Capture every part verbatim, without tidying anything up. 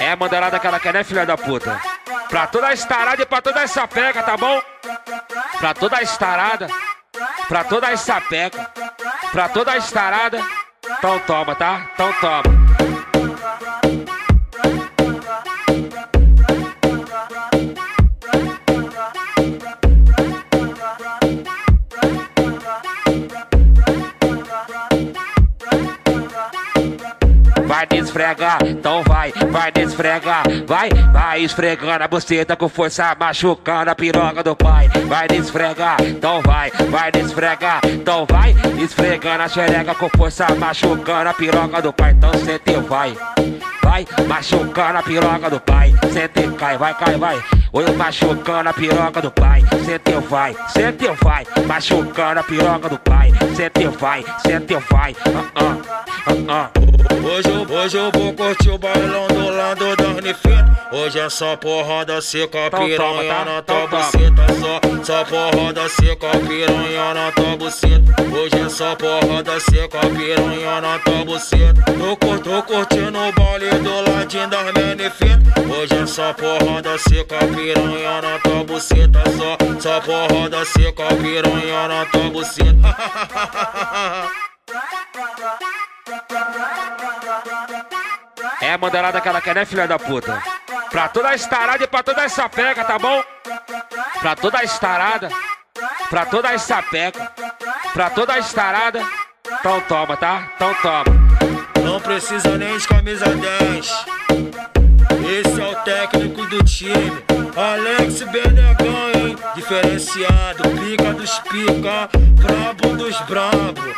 É a bandeirada que ela quer, né, filha da puta? Pra toda a estarada e pra toda essa pega, tá bom? Pra toda a estarada, pra toda essa pega, pra toda a estarada. Então toma, tá? Então toma. Vai desfregar, então vai, vai desfregar, vai, vai esfregando a buceta com força, machucando a piroca do pai. Vai desfregar, então vai, vai desfregar, então vai, esfregando a xereca com força, machucando a piroca do pai. Então sente e vai, vai, machucando a piroca do pai. Sente e cai, vai, cai, vai. Oi, machucando a piroca do pai. Sente e vai, sente e vai, machucando a piroca do pai. Sente e vai, sente e vai, ah, ah, ah, ah. Hoje eu, hoje eu vou curtir o bailão do lado das Nefetas. Hoje é só porrada seca, piranha na tua buceta. Só, só porrada seca, piranha na tua buceta. Hoje é só porrada seca, piranha na tua buceta. Tô, tô curtindo o baile do ladinho das minhas Nefetas. Hoje é só porrada seca, piranha na tua buceta. Só, só porrada seca, piranha na tua buceta. É a bandeirada que ela quer, né, filha da puta? Pra toda a estarada e pra toda essa pega, tá bom? Pra toda a estarada, pra toda essa pega, pra toda a estarada. Então toma, tá? Então toma. Não precisa nem de camisa dez. Esse é o técnico do time, Alex Benegão, hein? Diferenciado, pica dos pica, brabo dos brabo.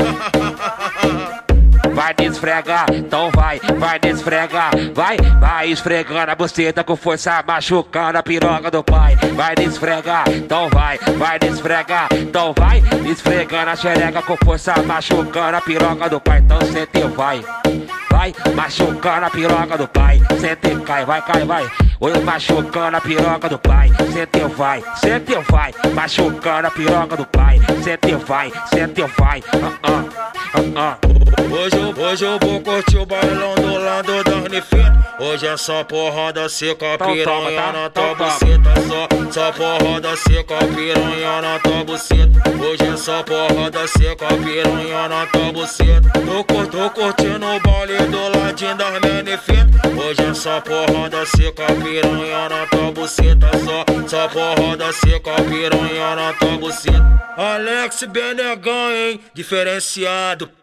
Vai desfregar, então vai, vai desfregar, vai, vai esfregando a buceta com força, machucando a piroca do pai. Vai desfregar, então vai, vai desfregar, então vai, esfregando a xereca com força, machucando a piroca do pai. Então sente e vai, vai, machucando a piroca do pai. Sente e cai, vai, cai, vai. Oi, machucando a piroca do pai. Sente e vai, sente e vai, machucando a piroca do pai. Sente e vai, sente e vai, ah, ah, ah, ah. Hoje eu, hoje eu vou curtir o bailão do lado das Nefetas. Hoje é só porrada seca, piranha na tua buceta. Só, só porrada seca, piranha na tua buceta. Hoje é só porrada seca, piranha na tua buceta. Tô, tô curtindo o baile do ladinho das minhas Nefetas. Hoje é só porrada seca, piranha na tua buceta. Só, só porrada seca, piranha na tua buceta. Alex Benegão, hein? Diferenciado.